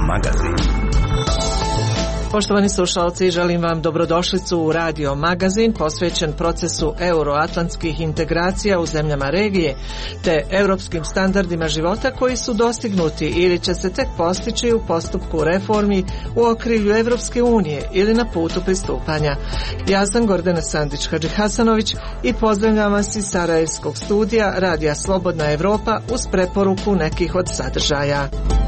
magazin. Poštovani slušalci, želim vam dobrodošlicu u Radio magazin posvećen procesu euroatlantskih integracija u zemljama regije te europskim standardima života koji su dostignuti ili će se tek postići u postupku reformi u okrilju Evropske unije ili na putu pristupanja. Ja sam Gordana Sandić-Hadžihasanović i pozdravljam vas iz Sarajevskog studija Radija Slobodna Evropa uz preporuku nekih od sadržaja.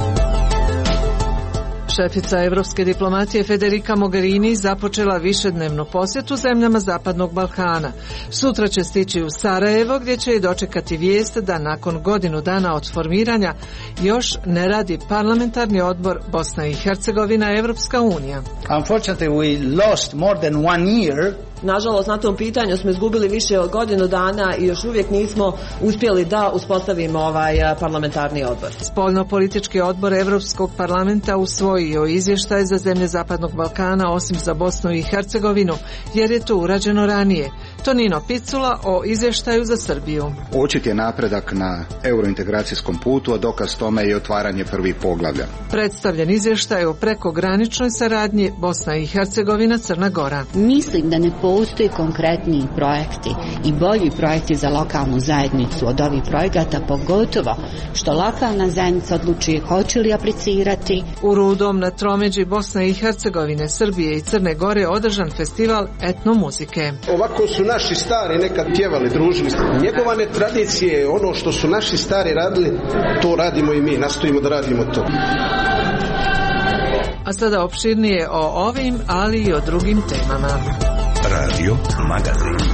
Šefica evropske diplomatije Federica Mogherini započela višednevnu posjetu zemljama Zapadnog Balkana. Sutra će stići u Sarajevo gdje će i dočekati vijest da nakon godinu dana od formiranja još ne radi parlamentarni odbor Bosna i Hercegovina Evropska unija. Unfortunately, we lost more than 1 year. Nažalost, na tom pitanju smo izgubili više od godinu dana i još uvijek nismo uspjeli da uspostavimo ovaj parlamentarni odbor. Spoljno-politički odbor Evropskog parlamenta usvojio izvještaj za zemlje Zapadnog Balkana osim za Bosnu i Hercegovinu, jer je to urađeno ranije. Tonino Picula o izvještaju za Srbiju. Očit je napredak na eurointegracijskom putu, a dokaz tome je otvaranje prvih poglavlja. Predstavljen izvještaj o prekograničnoj saradnji Bosna i Hercegovina Crna Gora. Mislim da ne postoji konkretniji projekti i bolji projekti za lokalnu zajednicu od ovih projekata, pogotovo što lokalna zajednica odlučuje hoće li aplicirati. U Rudom na tromeđi Bosne i Hercegovine, Srbije i Crne Gore održan festival etnomuzike. Ovako su naši stari nekad pjevali, družili se. Njegovane tradicije, ono što su naši stari radili, to radimo i mi, nastojimo da radimo to. A sada opširnije o ovim, ali i o drugim temama. Radio magazin.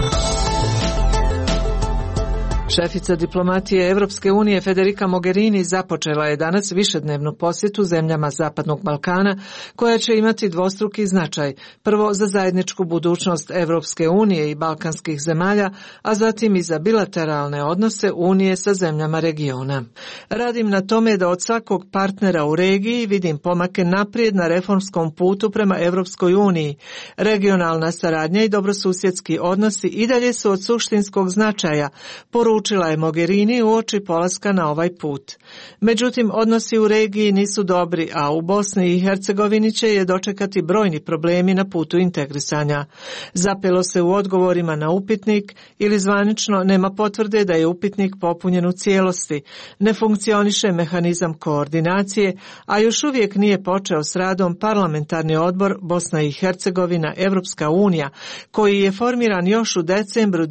Šefica diplomatije Evropske unije Federica Mogherini započela je danas višednevnu posjetu zemljama Zapadnog Balkana koja će imati dvostruki značaj. Prvo za zajedničku budućnost Evropske unije i balkanskih zemalja, a zatim i za bilateralne odnose Unije sa zemljama regiona. Radim na tome da od svakog partnera u regiji vidim pomake naprijed na reformskom putu prema Evropskoj uniji. Regionalna saradnja i dobrosusjedski odnosi i dalje su od suštinskog značaja, poručila je Mogherini uoči polaska na ovaj put. Međutim, odnosi u regiji nisu dobri, a u Bosni i Hercegovini će je dočekati brojni problemi na putu integrisanja. Zapelo se u odgovorima na upitnik ili zvanično nema potvrde da je upitnik popunjen u cijelosti. Ne funkcioniše mehanizam koordinacije, a još uvijek nije počeo s radom parlamentarni odbor Bosna i Hercegovina Evropska unija, koji je formiran još u decembru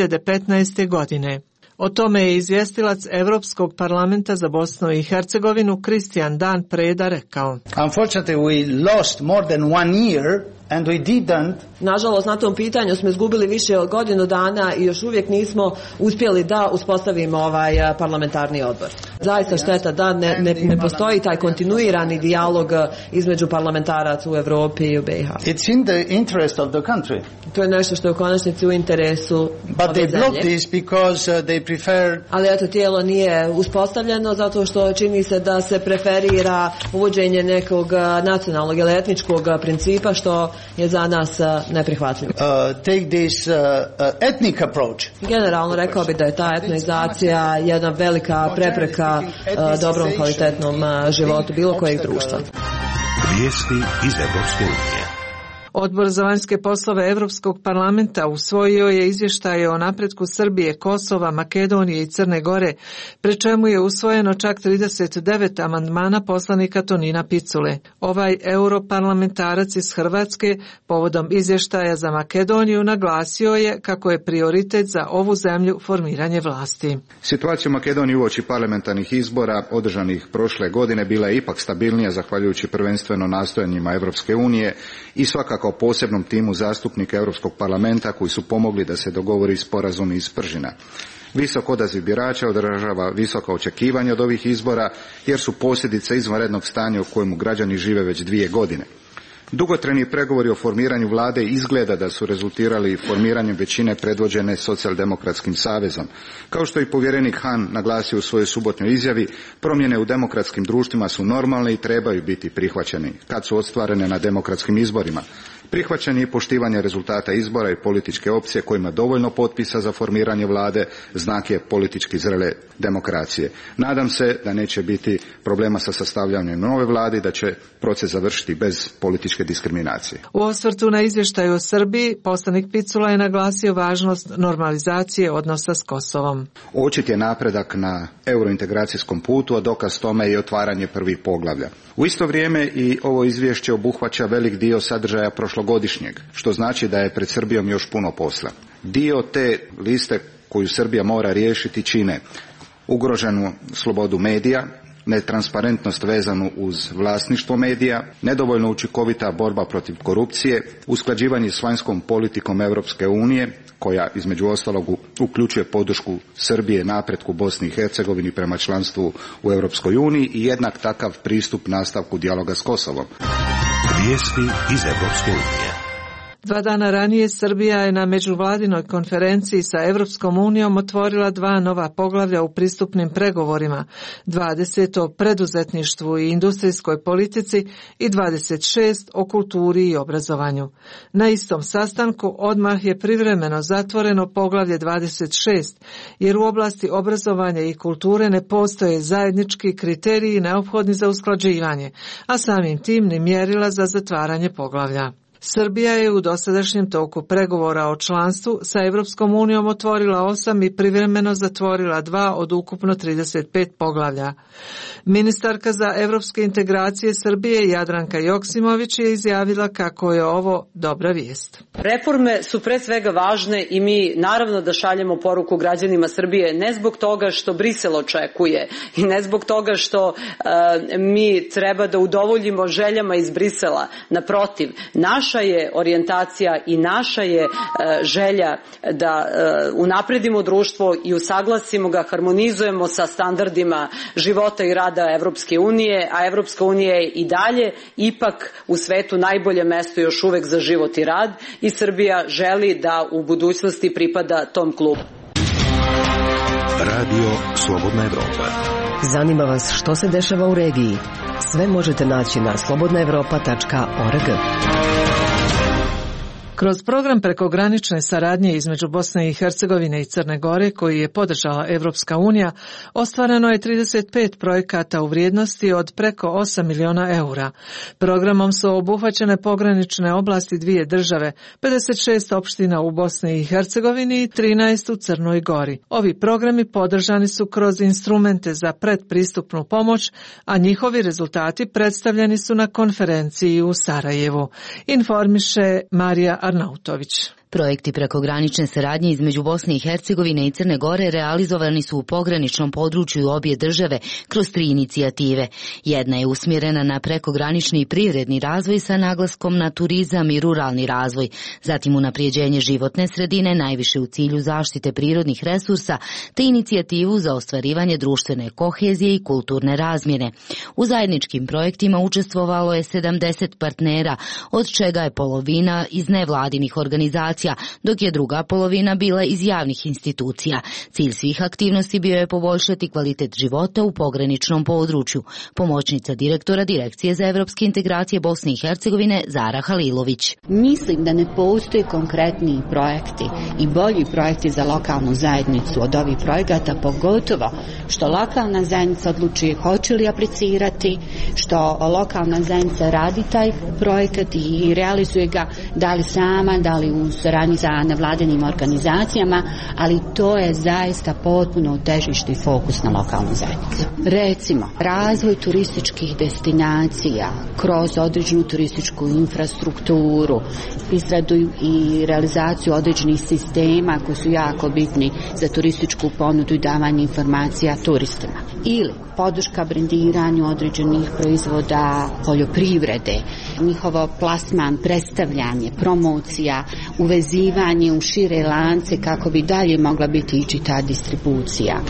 2015. godine. O tome je izvjestilac Evropskog parlamenta za Bosnu i Hercegovinu Kristijan Dan Preda rekao. Unfortunately, we lost more than 1 year and we didn't. Nažalost, na tom pitanju smo izgubili više od godinu dana i još uvijek nismo uspjeli da uspostavimo ovaj parlamentarni odbor. Zaista šteta da ne postoji taj kontinuirani dijalog između parlamentaraca u Evropi i u BiH. It's in the interest of the country. To je nešto što je u konačnici u interesu But they block this because they prefer. Ali eto, tijelo nije uspostavljeno zato što čini se da se preferira uvođenje nekog nacionalnog ili etničkog principa što je za nas neprihvatljivo. Take this ethnic approach. Generalno rekao bih da je ta etnizacija jedna velika prepreka dobrom kvalitetnom životu bilo kojeg društva. Vijesti iz Evropske unije. Odbor za vanjske poslove Evropskog parlamenta usvojio je izvještaje o napretku Srbije, Kosova, Makedonije i Crne Gore, pri čemu je usvojeno čak 39 amandmana poslanika Tonina Picule. Ovaj europarlamentarac iz Hrvatske povodom izvještaja za Makedoniju naglasio je kako je prioritet za ovu zemlju formiranje vlasti. Situacija u Makedoniji uoči parlamentarnih izbora održanih prošle godine bila je ipak stabilnija zahvaljujući prvenstveno nastojanjima Evropske unije i svakako kao posebnom timu zastupnika Europskog parlamenta koji su pomogli da se dogovori sporazum iz Pržina. Visok odaziv birača odražava visoka očekivanja od ovih izbora jer su posljedice izvanrednog stanja u kojemu građani žive već 2 godine. Dugotrajni pregovori o formiranju vlade izgleda da su rezultirali formiranjem većine predvođene Socijaldemokratskim savezom. Kao što je povjerenik Hahn naglasio u svojoj subotnjoj izjavi, promjene u demokratskim društvima su normalne i trebaju biti prihvaćene kad su ostvarene na demokratskim izborima. Prihvaćanje i poštivanje rezultata izbora i političke opcije koji ima dovoljno potpisa za formiranje vlade znak je politički zrele demokracije. Nadam se da neće biti problema sa sastavljanjem nove vlade i da će proces završiti bez političke diskriminacije. U osvrtu na izvještaju o Srbiji, poslanik Picula je naglasio važnost normalizacije odnosa s Kosovom. Očit je napredak na eurointegracijskom putu, a dokaz tome je i otvaranje prvih poglavlja. U isto vrijeme i ovo izvješće obuhvaća velik dio sadržaja prošlogodišnjeg, što znači da je pred Srbijom još puno posla. Dio te liste koju Srbija mora riješiti čine ugroženu slobodu medija, netransparentnost vezanu uz vlasništvo medija, nedovoljno učinkovita borba protiv korupcije, usklađivanje s vanjskom politikom Europske unije, koja između ostalog uključuje podršku Srbije napretku Bosni i Hercegovini prema članstvu u Europskoj uniji i jednak takav pristup nastavku dijaloga s Kosovom. Vijesti iz Europske unije. 2 dana ranije Srbija je na međuvladinoj konferenciji sa Europskom unijom otvorila 2 nova poglavlja u pristupnim pregovorima, 20 o preduzetništvu i industrijskoj politici i 26 o kulturi i obrazovanju. Na istom sastanku odmah je privremeno zatvoreno poglavlje 26, jer u oblasti obrazovanja i kulture ne postoje zajednički kriteriji neophodni za usklađivanje, a samim tim ni mjerila za zatvaranje poglavlja. Srbija je u dosadašnjem toku pregovora o članstvu sa Europskom unijom otvorila 8 i privremeno zatvorila 2 od ukupno 35 poglavlja. Ministarka za europske integracije Srbije Jadranka Joksimović je izjavila kako je ovo dobra vijest. Reforme su pre svega važne i mi naravno da šaljemo poruku građanima Srbije ne zbog toga što Brisel očekuje i ne zbog toga što mi treba da udovoljimo željama iz Brisela. Naprotiv, naša je orijentacija i naša je želja da unapredimo društvo i usaglasimo ga, harmonizujemo sa standardima života i rada Evropske unije, a Evropska unija je i dalje ipak u svetu najbolje mesto još uvek za život i rad i Srbija želi da u budućnosti pripada tom klubu. Radio Slobodna Evropa. Zanima vas što se dešava u regiji? Sve možete naći na slobodnaevropa.org. Kroz program prekogranične saradnje između Bosne i Hercegovine i Crne Gore, koji je podržala Evropska unija, ostvareno je 35 projekata u vrijednosti od preko 8 miliona eura. Programom su obuhvaćene pogranične oblasti 2 države, 56 opština u Bosni i Hercegovini i 13 u Crnoj Gori. Ovi programi podržani su kroz instrumente za predpristupnu pomoć, a njihovi rezultati predstavljeni su na konferenciji u Sarajevu. Informiše Marija Arnautović. Projekti prekogranične saradnje između Bosne i Hercegovine i Crne Gore realizovani su u pograničnom području obje države kroz 3 inicijative. Jedna je usmjerena na prekogranični i privredni razvoj sa naglaskom na turizam i ruralni razvoj, zatim unaprijeđenje životne sredine najviše u cilju zaštite prirodnih resursa, te inicijativu za ostvarivanje društvene kohezije i kulturne razmjene. U zajedničkim projektima učestvovalo je 70 partnera, od čega je polovina iz nevladinih organizacija, dok je druga polovina bila iz javnih institucija. Cilj svih aktivnosti bio je poboljšati kvalitet života u pograničnom području. Pomoćnica direktora Direkcije za evropske integracije Bosne i Hercegovine Zara Halilović. Mislim da ne postoji konkretni projekti i bolji projekti za lokalnu zajednicu od ovih projekata, pogotovo što lokalna zajednica odlučuje hoće li aplicirati, što lokalna zajednica radi taj projekat i realizuje ga, da li sama, da li u saradnji sa nevladinim organizacijama, ali to je zaista potpuno težište i fokus na lokalnu zajednicu. Recimo, razvoj turističkih destinacija kroz određenu turističku infrastrukturu, izradu i realizaciju određenih sistema koji su jako bitni za turističku ponudu i davanje informacija turistima. Ili podrška brendiranju određenih proizvoda poljoprivrede, njihovo plasman, predstavljanje, promocija, uvezivanje u šire lance kako bi dalje mogla biti ići ta distribucija.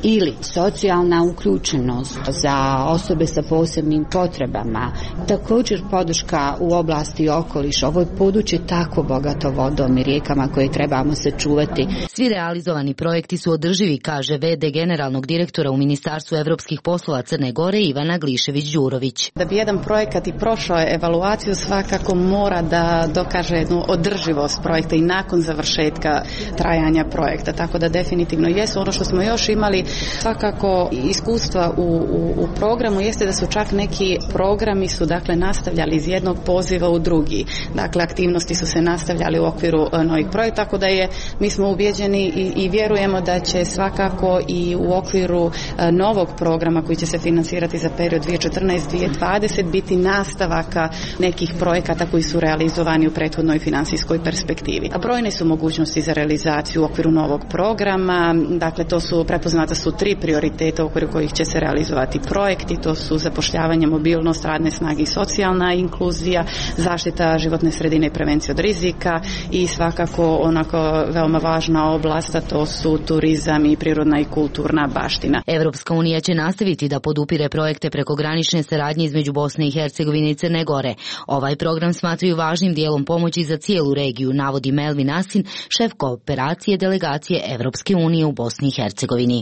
ili socijalna uključenost za osobe sa posebnim potrebama, također podrška u oblasti okoliša. Ovo je područje tako bogato vodom i rijekama koje trebamo sačuvati. Svi realizovani projekti su održivi, kaže v.d. generalnog direktora u Ministarstvu evropskih poslova Crne Gore Ivana Glišević-Đurović. Da bi jedan projekat i prošao evaluaciju, svakako mora da dokaže jednu održivost projekta i nakon završetka trajanja projekta. Tako da definitivno jesu. Ono što smo još imali svakako iskustva u programu jeste da su čak neki programi su nastavljali iz jednog poziva u drugi. Dakle, aktivnosti su se nastavljali u okviru novih projekta, tako da mi smo ubjeđeni i vjerujemo da će svakako i u okviru novog programa koji će se financirati za period 2014-2020 biti nastavaka nekih projekata koji su realizovani u prethodnoj financijskoj perspektivi. A brojne su mogućnosti za realizaciju u okviru novog programa. Dakle, prepoznata su 3 prioriteta u okviru kojih će se realizovati projekti. To su zapošljavanje, mobilnost radne snage i socijalna inkluzija, zaštita životne sredine i prevencija od rizika i svakako onako veoma važna oblast, a to su turizam i prirodna i kulturna baština. Evropska unija će nastaviti da podupire projekte prekogranične saradnje između Bosne i Hercegovine i Crne Gore. Ovaj program smatraju važnim dijelom pomoći za cijelu regiju, navodi Melvin Asin, šef kooperacije delegacije Evropske unije u Bosni i Hercegovini.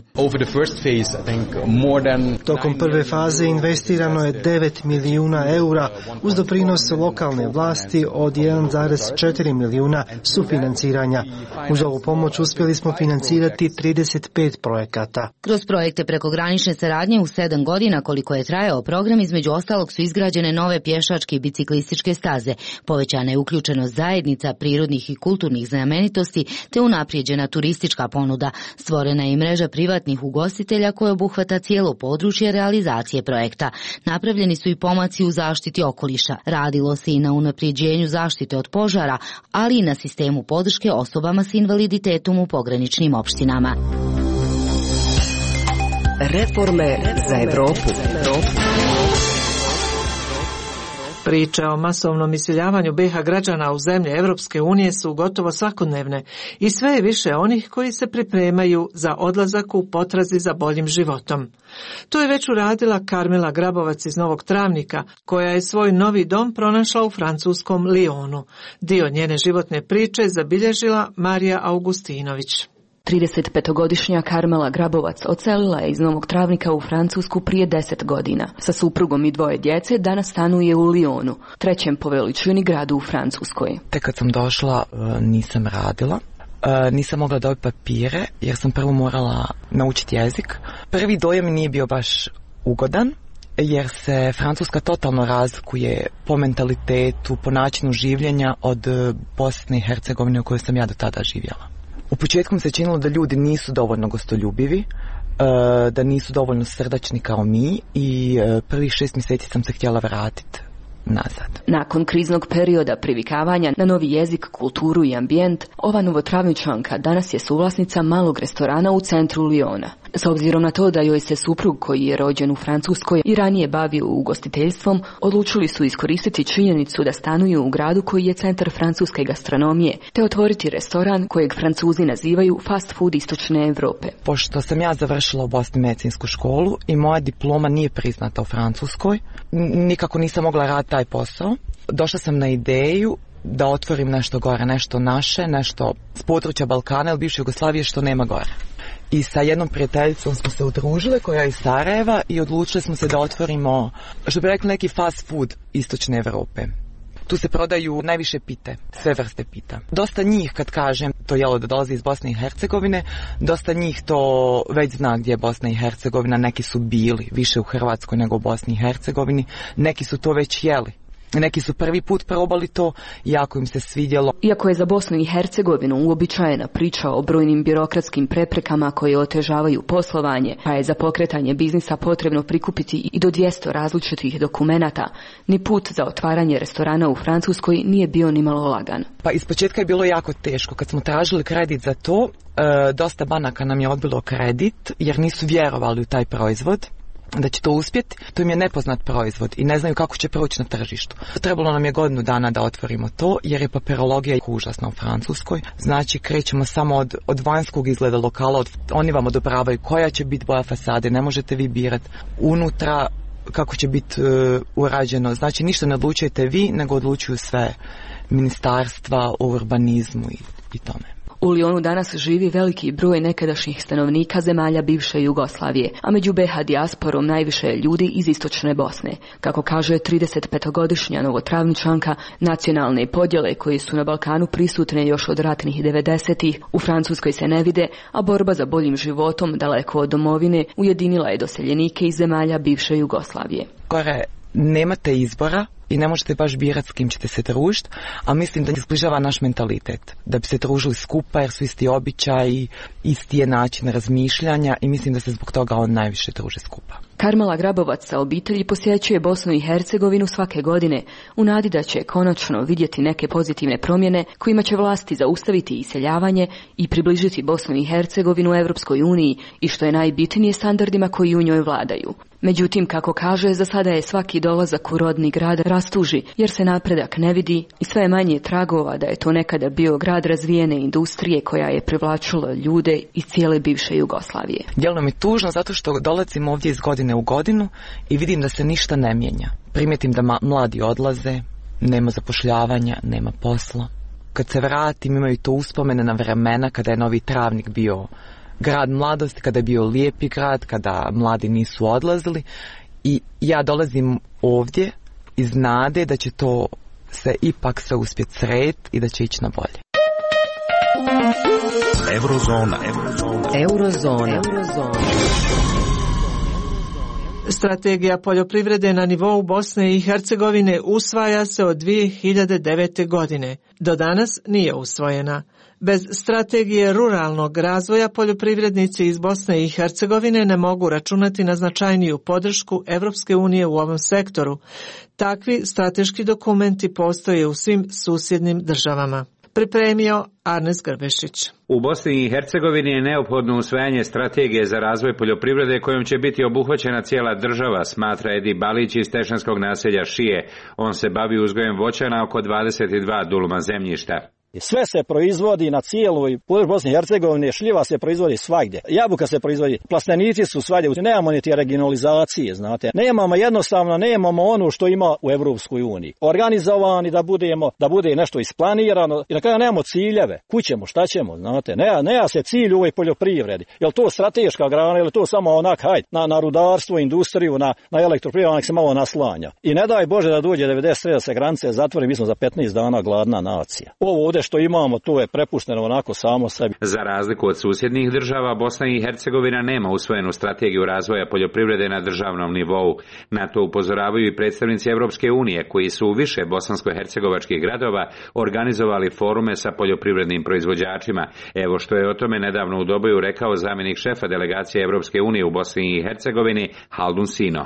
Tokom prve faze investirano je 9 milijuna eura uz doprinos lokalne vlasti od 1,4 milijuna sufinanciranja. Uz ovu pomoć uspjeli smo financirati 35 projekata. Kroz projekte prekogranične saradnje u 7 godina koliko je trajao program, između ostalog su izgrađene nove pješačke i biciklističke staze, povećana je uključenost zajednica, prirodnih i kulturnih znamenitosti te unaprijeđena turistička ponuda. Stvorena je i mreža privatnih ugostitelja koja obuhvata cijelo područje realizacije projekta. Napravljeni su i pomaci u zaštiti okoliša. Radilo se i na unaprijeđenju zaštite od požara, ali i na sistemu podrške osobama s invaliditetom u pograničnim opštinama. Reforme za Evropu. Priče o masovnom iseljavanju BiH građana u zemlje Evropske unije su gotovo svakodnevne i sve je više onih koji se pripremaju za odlazak u potrazi za boljim životom. To je već uradila Karmela Grabovac iz Novog Travnika, koja je svoj novi dom pronašla u francuskom Lyonu. Dio njene životne priče zabilježila Marija Augustinović. 35-godišnja Karmela Grabovac odselila je iz Novog Travnika u Francusku prije 10 godina. Sa suprugom i 2 djece danas stanuje u Lyonu, 3. po veličini gradu u Francuskoj. Tek kad sam došla nisam radila. Nisam mogla dobiti papire jer sam prvo morala naučiti jezik. Prvi dojam nije bio baš ugodan jer se Francuska totalno razlikuje po mentalitetu, po načinu življenja od Bosne i Hercegovine u kojoj sam ja do tada živjela. U početku mi se činilo da ljudi nisu dovoljno gostoljubivi, da nisu dovoljno srdačni kao mi i prvih 6 mjeseci sam se htjela vratiti nazad. Nakon kriznog perioda privikavanja na novi jezik, kulturu i ambijent, ova Novotravničanka danas je suvlasnica malog restorana u centru Lyona. S obzirom na to da joj se suprug koji je rođen u Francuskoj i ranije bavio ugostiteljstvom, odlučili su iskoristiti činjenicu da stanuju u gradu koji je centar francuske gastronomije, te otvoriti restoran kojeg Francuzi nazivaju fast food istočne Europe. Pošto sam ja završila u Bosni medicinsku školu i moja diploma nije priznata u Francuskoj, nikako nisam mogla raditi taj posao. Došla sam na ideju da otvorim nešto gore, nešto naše, nešto s područja Balkana ili bivše Jugoslavije što nema gore. I sa jednom prijateljicom smo se udružile koja je iz Sarajeva i odlučili smo se da otvorimo, što bi rekli, neki fast food istočne Europe. Tu se prodaju najviše pite, sve vrste pita. Dosta njih, kad kažem to jelo da dolazi iz Bosne i Hercegovine, dosta njih to već zna gdje je Bosna i Hercegovina, neki su bili više u Hrvatskoj nego u Bosni i Hercegovini, neki su to već jeli. Neki su prvi put probali to, jako im se svidjelo. Iako je za Bosnu i Hercegovinu uobičajena priča o brojnim birokratskim preprekama koje otežavaju poslovanje, pa je za pokretanje biznisa potrebno prikupiti i do 200 različitih dokumenata, ni put za otvaranje restorana u Francuskoj nije bio ni malo lagan. Pa ispočetka je bilo jako teško. Kad smo tražili kredit za to, dosta banaka nam je odbilo kredit jer nisu vjerovali u taj proizvod. da će to uspjeti, to im je nepoznat proizvod i ne znaju kako će proći na tržištu. Trebalo nam je godinu dana da otvorimo to, jer je papirologija užasna u Francuskoj. Znači, krećemo samo od vanjskog izgleda lokala, oni vam odobravaju koja će biti boja fasade, ne možete vi birati unutra kako će biti urađeno. Znači, ništa ne odlučujete vi, nego odlučuju sve ministarstva o urbanizmu i tome. U Lyonu danas živi veliki broj nekadašnjih stanovnika zemalja bivše Jugoslavije, a među BiH dijasporom najviše je ljudi iz istočne Bosne. Kako kaže 35-godišnja Novotravničanka, nacionalne podjele koje su na Balkanu prisutne još od ratnih 90-ih u Francuskoj se ne vide, a borba za boljim životom daleko od domovine ujedinila je doseljenike iz zemalja bivše Jugoslavije. Gore nemate izbora i ne možete baš birati s kim ćete se družiti, a mislim da izbližava naš mentalitet, da bi se družili skupa jer su isti običaji, isti je način razmišljanja i mislim da se zbog toga on najviše druže skupa. Karmela Grabovac sa obitelji posjećuje Bosnu i Hercegovinu svake godine u nadi da će konačno vidjeti neke pozitivne promjene kojima će vlasti zaustaviti iseljavanje i približiti Bosnu i Hercegovinu Europskoj uniji i što je najbitnije standardima koji u njoj vladaju. Međutim, kako kaže, za sada je svaki dolazak u rodni grad rastuži jer se napredak ne vidi i sve je manje tragova da je to nekada bio grad razvijene industrije koja je privlačila ljude iz cijele bivše Jugoslavije. Djelno mi tužno zato što dolazim ovdje iz godine u godinu i vidim da se ništa ne mijenja. Primijetim da mladi odlaze, nema zapošljavanja, nema posla. Kad se vratim imaju to uspomene na vremena kada je Novi Travnik bio grad mladosti, kada je bio lijepi grad, kada mladi nisu odlazili i ja dolazim ovdje iz nade da će to se ipak sve uspjeti srediti i da će ići na bolje. Eurozona. Strategija poljoprivrede na nivou Bosne i Hercegovine usvaja se od 2009. godine. Do danas nije usvojena. Bez strategije ruralnog razvoja poljoprivrednici iz Bosne i Hercegovine ne mogu računati na značajniju podršku Evropske unije u ovom sektoru. Takvi strateški dokumenti postoje u svim susjednim državama. Pripremio Arnes Grbešić. U Bosni i Hercegovini je neophodno usvajanje strategije za razvoj poljoprivrede kojom će biti obuhvaćena cijela država, smatra Edi Balić iz Tešanskog naselja Šije. On se bavi uzgojem voća na oko 22 duluma zemljišta. Sve se proizvodi na cijeloj području Bosne i Hercegovine, šljiva se proizvodi svagdje, jabuka se proizvodi, plastenici su svagdje, nemamo ni te regionalizacije, znate. Nemamo ono što ima u Europskoj uniji. Organizovani da bude nešto isplanirano i na kraju nemamo ciljeve. Kućemo, šta ćemo, znate. Nema se cilj u ovoj poljoprivredi. Je li to strateška grana ili to samo onak, na rudarstvo, industriju, na elektroprivredu, nek se malo naslanja. I ne daj Bože da dođe 93 da se granice zatvori, mi smo za 15 dana gladna nacija. Ovo ovdje što imamo, to je prepušteno onako samo sebi. Za razliku od susjednih država, Bosna i Hercegovina nema usvojenu strategiju razvoja poljoprivrede na državnom nivou. Na to upozoravaju i predstavnici Evropske unije, koji su u više bosansko-hercegovačkih gradova organizovali forume sa poljoprivrednim proizvođačima. Evo što je o tome nedavno u Doboju rekao zamjenik šefa delegacije Evropske unije u Bosni i Hercegovini, Haldun Sino.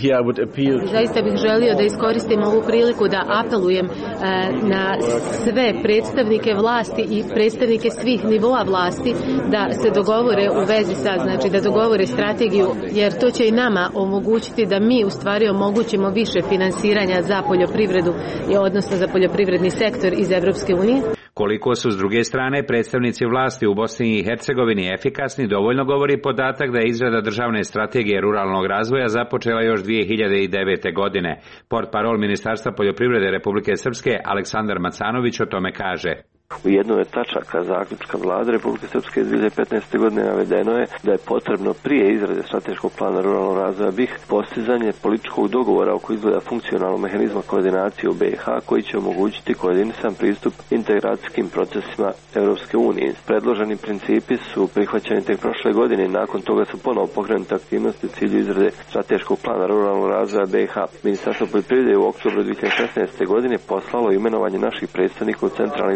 Zaista bih želio da iskoristim ovu priliku da apelujem na sve predstavnike vlasti i predstavnike svih nivoa vlasti da se dogovore u vezi sa, znači da dogovore strategiju, jer to će i nama omogućiti da mi u stvari omogućimo više finansiranja za poljoprivredu, odnosno za poljoprivredni sektor iz Evropske unije. Koliko su s druge strane predstavnici vlasti u Bosni i Hercegovini efikasni, dovoljno govori podatak da je izrada državne strategije ruralnog razvoja započela još 2009. godine. Portparol Ministarstva poljoprivrede Republike Srpske Aleksandar Macanović o tome kaže. U jednoj od tačaka zaključka Vlade Republike Srpske iz 2015. godine navedeno je da je potrebno prije izrade strateškog plana ruralnog razvoja BiH postizanje političkog dogovora oko izgleda funkcionalnog mehanizma koordinacije u BiH koji će omogućiti koordinisan pristup integracijskim procesima Europske unije. Predloženi principi su prihvaćeni tek prošle godine i nakon toga su ponovo pokrenute aktivnosti u cilju izrade strateškog plana ruralnog razvoja BiH. Ministarstvo poljoprivrede u oktobru 2016. godine poslalo imenovanje naših predstavnika u centralni tim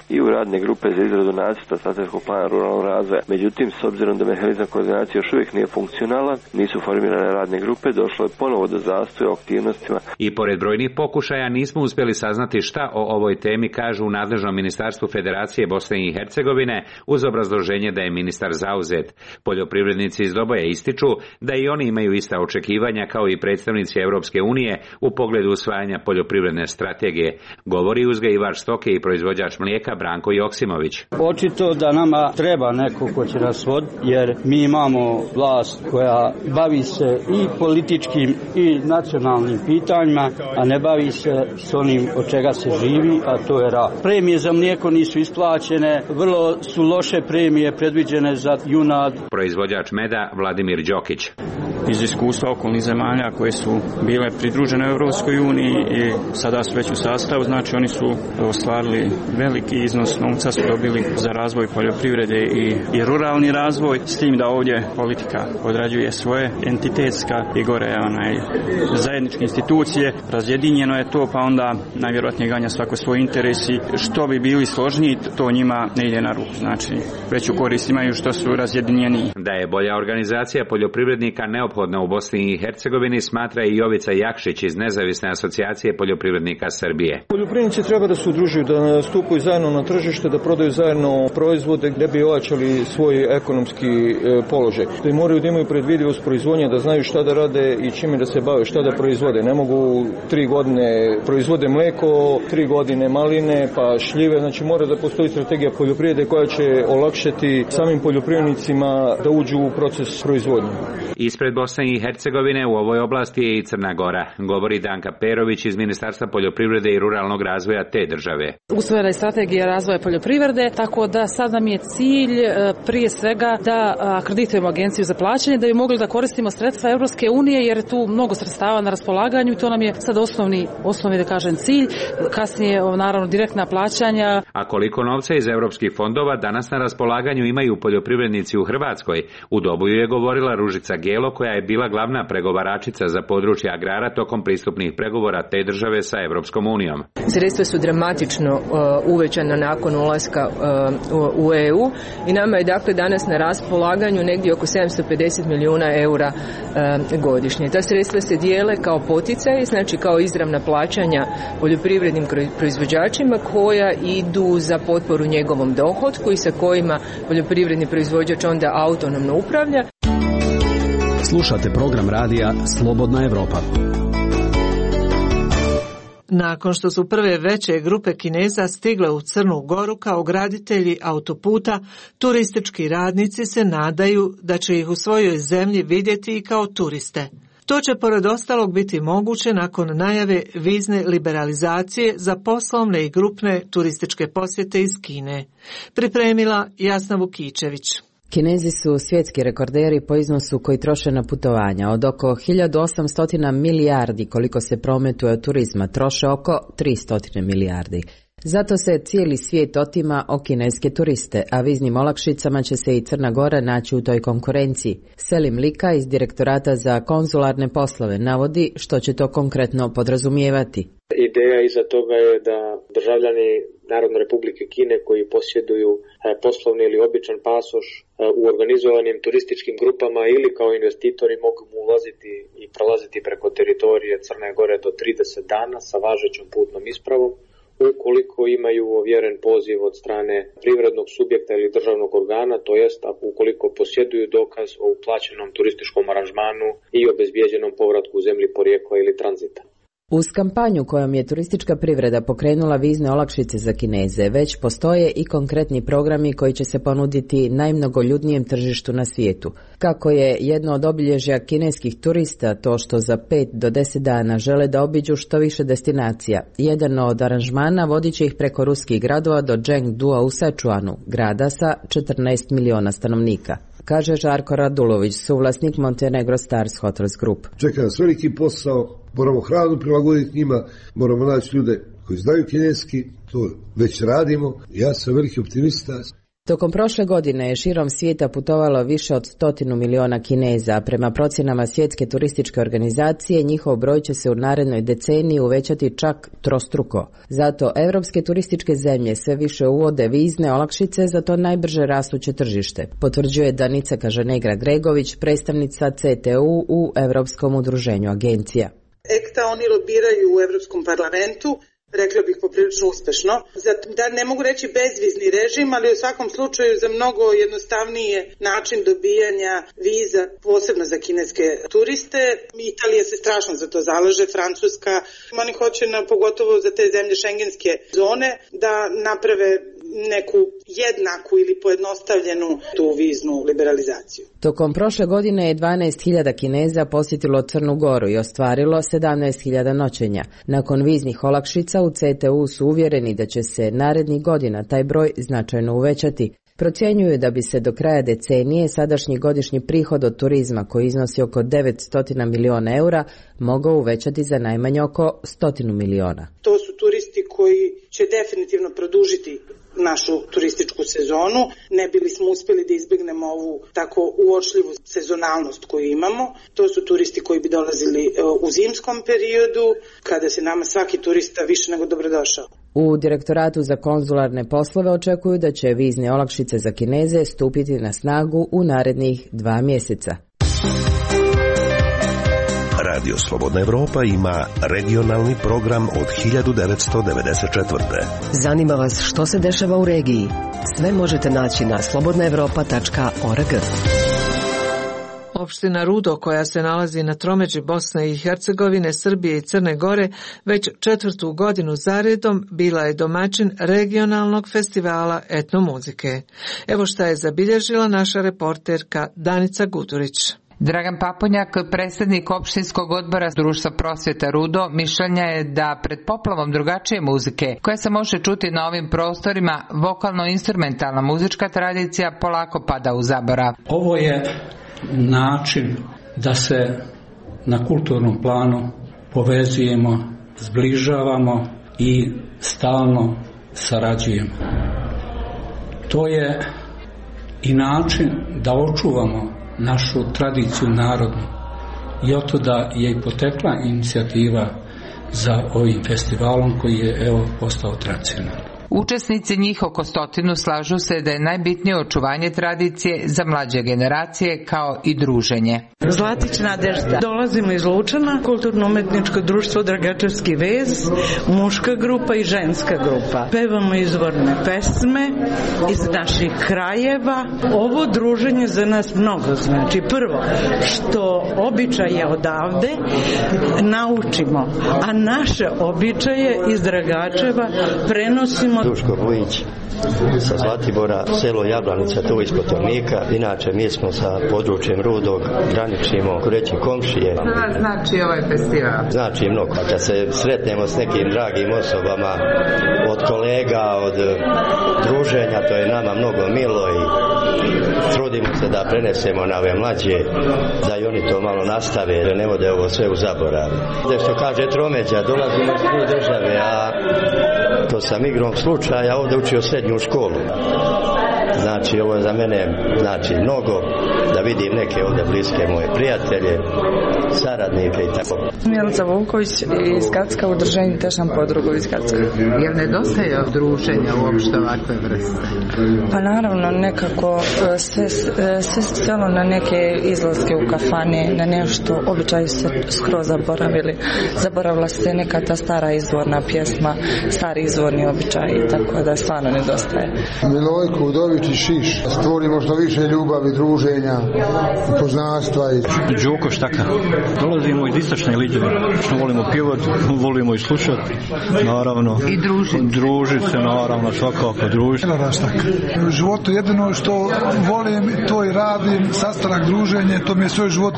i u radne grupe za izradu nacrta strateškog plana ruralnog razvoja. Međutim, s obzirom da mehanizam koordinacije još uvijek nije funkcionalan, nisu formirane radne grupe, došlo je ponovo do zastoja u aktivnostima. I pored brojnih pokušaja nismo uspjeli saznati šta o ovoj temi kažu u nadležnom ministarstvu Federacije Bosne i Hercegovine uz obrazloženje da je ministar zauzet. Poljoprivrednici iz Doboja ističu da i oni imaju ista očekivanja kao i predstavnici Europske unije u pogledu usvajanja poljoprivredne strategije, govori uzgajivač stoke i proizvođač mlijeka Branko Joksimović. Očito da nama treba neko ko će nas voditi, jer mi imamo vlast koja bavi se i političkim i nacionalnim pitanjima, a ne bavi se s onim od čega se živi, a to je rad. Premije za mlijeko nisu isplaćene, vrlo su loše premije predviđene za junad. Proizvođač meda Vladimir Đokić. Iz iskustva okolnih zemalja koje su bile pridružene u Europskoj uniji i sada su već u sastavu, znači oni su ostvarili veliki iznos novca, su dobili za razvoj poljoprivrede i ruralni razvoj, s tim da ovdje politika odrađuje svoje entitetska i gore zajedničke institucije. Razjedinjeno je to, pa onda najvjerojatnije ganja svako svoj interesi. Što bi bili složniji, to njima ne ide na ruku. Znači, veću korist imaju što su razjedinjeniji. Da je bolja organizacija poljoprivrednika neophodna u Bosni i Hercegovini, smatra i Jovica Jakšić iz Nezavisne asocijacije poljoprivrednika Srbije. Poljoprivrednici treba da se udružuju, da stupaju zajedno na tržište, da prodaju zajedno proizvode gdje bi ojačali svoj ekonomski položaj. Da moraju da imaju predvidivost proizvodnje, da znaju šta da rade i čime da se bave, šta da proizvode. Ne mogu 3 godine proizvode mlijeko, 3 godine maline, pa šljive. Znači mora da postoji strategija poljoprivrede koja će olakšati samim poljoprivrednicima da uđu u proces proizvodnje. Ispred Bosne i Hercegovine u ovoj oblasti je i Crna Gora, govori Danka Perović iz Ministarstva poljoprivrede i ruralnog razvoja te države. Usvojena je strategija razvoja poljoprivrede, tako da sad nam je cilj prije svega da akreditujemo agenciju za plaćanje, da bi mogli da koristimo sredstva Europske unije, jer je tu mnogo sredstava na raspolaganju i to nam je sad osnovni da kažem cilj, kasnije naravno direktna plaćanja. A koliko novca iz europskih fondova danas na raspolaganju imaju poljoprivrednici u Hrvatskoj? U Doboju je govorila Ružica Gelo, koja je bila glavna pregovaračica za područje agrara tokom pristupnih pregovora te države sa Europskom unijom. Sredstva su dramatično uvećana nakon ulaska u EU i nama je dakle danas na raspolaganju negdje oko 750 milijuna eura godišnje. Ta sredstva se dijele kao poticaji, znači kao izravna plaćanja poljoprivrednim proizvođačima koja idu za potporu njegovom dohotku i sa kojima poljoprivredni proizvođač onda autonomno upravlja. Slušate program radija Slobodna Evropa. Nakon što su prve veće grupe Kineza stigle u Crnu Goru kao graditelji autoputa, turistički radnici se nadaju da će ih u svojoj zemlji vidjeti i kao turiste. To će pored ostalog biti moguće nakon najave vizne liberalizacije za poslovne i grupne turističke posjete iz Kine. Pripremila Jasna Vukičević. Kinezi su svjetski rekorderi po iznosu koji troše na putovanja. Od oko 1800 milijardi koliko se prometuje od turizma, troše oko 300 milijardi. Zato se cijeli svijet otima o kineske turiste, a viznim olakšicama će se i Crna Gora naći u toj konkurenciji. Selim Lika iz Direktorata za konzularne poslove navodi što će to konkretno podrazumijevati. Ideja iza toga je da državljani Narodne Republike Kine koji posjeduju poslovni ili običan pasoš u organizovanim turističkim grupama ili kao investitori mogu ulaziti i prolaziti preko teritorije Crne Gore do 30 dana sa važećom putnom ispravom, ukoliko imaju ovjeren poziv od strane privrednog subjekta ili državnog organa, to jest ukoliko posjeduju dokaz o uplaćenom turističkom aranžmanu i obezbijeđenom povratku u zemlji porijekla ili tranzita. Uz kampanju kojom je turistička privreda pokrenula vizne olakšice za Kineze, već postoje i konkretni programi koji će se ponuditi najmnogoljudnijem tržištu na svijetu. Kako je jedno od obilježja kineskih turista to što za 5 do 10 dana žele da obiđu što više destinacija, jedan od aranžmana vodit će ih preko ruskih gradova do Chengdua u Sichuanu, grada sa 14 miliona stanovnika. Kaže Žarko Radulović, suvlasnik Montenegro Stars Hotels Group. Čeka nas veliki posao, moramo hranu prilagoditi njima, moramo naći ljude koji znaju kineski, to već radimo. Ja sam veliki optimista. Tokom prošle godine je širom svijeta putovalo više od 100 miliona Kineza, a prema procjenama Svjetske turističke organizacije njihov broj će se u narednoj deceniji uvećati čak trostruko. Zato evropske turističke zemlje sve više uvode vizne olakšice za to najbrže rastuće tržište, potvrđuje Danica Kažanegra-Gregović, predstavnica CTU u Europskom udruženju agencija. ECTA oni lobiraju u Europskom parlamentu, rekla bih poprilično uspešno. Da ne mogu reći bezvizni režim, ali u svakom slučaju za mnogo jednostavnije način dobijanja viza, posebno za kineske turiste. Italija se strašno za to zalaže, Francuska. Oni hoće, pogotovo za te zemlje šengenske zone, da naprave neku jednaku ili pojednostavljenu tu viznu liberalizaciju. Tokom prošle godine je 12.000 Kineza posjetilo Crnu Goru i ostvarilo 17.000 noćenja. Nakon viznih olakšica u CTU su uvjereni da će se narednih godina taj broj značajno uvećati. Procjenjuju da bi se do kraja decenije sadašnji godišnji prihod od turizma, koji iznosi oko 900 miliona eura, mogao uvećati za najmanje oko 100 miliona. To su turisti koji će definitivno produžiti našu turističku sezonu, ne bili smo uspjeli da izbjegnemo ovu tako uočljivu sezonalnost koju imamo. To su turisti koji bi dolazili u zimskom periodu, kada se nama svaki turista više nego dobrodošao. U Direktoratu za konzularne poslove očekuju da će vizne olakšice za Kineze stupiti na snagu u narednih 2 mjeseca. Radio Slobodna Evropa ima regionalni program od 1994. Zanima vas što se dešava u regiji? Sve možete naći na slobodnaevropa.org. Opština Rudo, koja se nalazi na tromeđi Bosne i Hercegovine, Srbije i Crne Gore, već 4. godinu zaredom bila je domaćin regionalnog festivala etnomuzike. Evo šta je zabilježila naša reporterka Danica Gudurić. Dragan Paponjak, predsjednik opštinskog odbora Društva prosvjeta Rudo, mišljenja je da pred poplavom drugačije muzike, koja se može čuti na ovim prostorima, vokalno-instrumentalna muzička tradicija polako pada u zaborav. Ovo je način da se na kulturnom planu povezujemo, zbližavamo i stalno sarađujemo. To je i način da očuvamo našu tradiciju narodnu i od tada je i potekla inicijativa za ovim festivalom koji je postao tradicionalan. Učesnici, njih oko 100, slažu se da je najbitnije očuvanje tradicije za mlađe generacije kao i druženje. Zlatić Nadežda. Dolazimo iz Lučana, kulturno-umetničko društvo Dragačevski vez, muška grupa i ženska grupa. Pevamo izvorne pesme iz naših krajeva. Ovo druženje za nas mnogo znači. Prvo, što običaje odavde naučimo, a naše običaje iz Dragačeva prenosimo. Duško Vujić sa Zlatibora, selo Jablanica tu ispod Tornika. Inače mi smo sa područjem Rudog, graničimo, reći komšije. Šta znači ovaj festival? Znači mnogo. Kad se sretnemo s nekim dragim osobama, od kolega, od druženja, to je nama mnogo milo i trudimo se da prenesemo na ove mlađe, da i oni to malo nastave, da ne vode ovo sve u zaborav. Što kaže tromeđa, dolazimo iz dvije države, a to sam igrom slučaja ovdje učio srednju školu. Znači ovo je za mene mnogo, da vidim neke ovdje bliske moje prijatelje, saradnike i tako. Milica Vuković iz Kacka, udruženje Tešan podrugu iz Kacka. Jel nedostaje druženja uopšte ovakve vrste? Pa naravno, nekako sve stalo na neke izlaske u kafane, na nešto, običaji se skroz zaboravili. Zaboravila se neka ta stara izvorna pjesma, stari izvorni običaji, tako da stvarno nedostaje. Milojko Udović i Šiš, stvorimo što više ljubavi, druženja, poznanstva. Đoko Štaka. Dolazimo iz istočne Lidove, što volimo pjevat, volimo i slušati, naravno. I družiti se, naravno, svakako družiti. U životu jedino što volim, to i radim, sastanak, druženje, to mi je svoj život.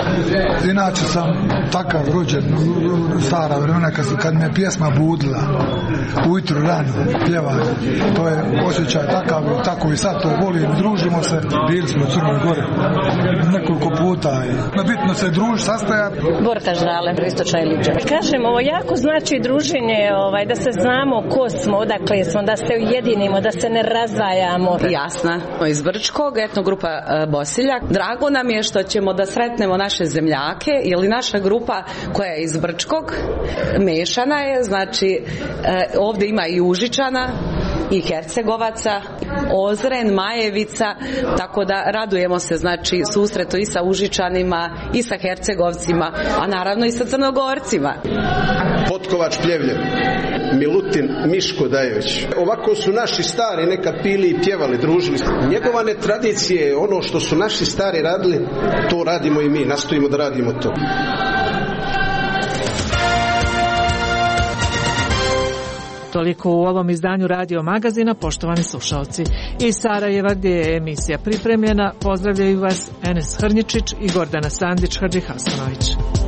Inače sam takav rođen, stara vremena, kad me pjesma budila, ujutru rano, pjevanje, to je osjećaj takav, tako jako i sad to volim, družimo se, bili smo u Crnoj Gori nekoliko puta. Bitno se druži, sastajati. Borka Žrale, Istočna Iliđa. Kažem, ovo jako znači druženje, da se znamo ko smo, odakle smo, da se ujedinimo, da se ne razdvajamo. Jasna, iz Brčkog, etnogrupa Bosiljak. Drago nam je što ćemo da sretnemo naše zemljake, jer naša grupa koja je iz Brčkog, mešana je, znači ovdje ima i Užičana, i Hercegovaca, Ozren, Majevica, tako da radujemo se znači susretu i sa Užičanima i sa Hercegovcima, a naravno i sa Crnogorcima. Potkovač Pljevljev, Milutin Miško Dajović. Ovako su naši stari nekad pili i pjevali, družili. Njegovane tradicije, ono što su naši stari radili, to radimo i mi, nastojimo da radimo to. Toliko u ovom izdanju Radio Magazina, poštovani slušalci. Iz Sarajeva, gdje je emisija pripremljena, pozdravljaju vas Enes Hrnjičić i Gordana Sandić Hadžihasanović.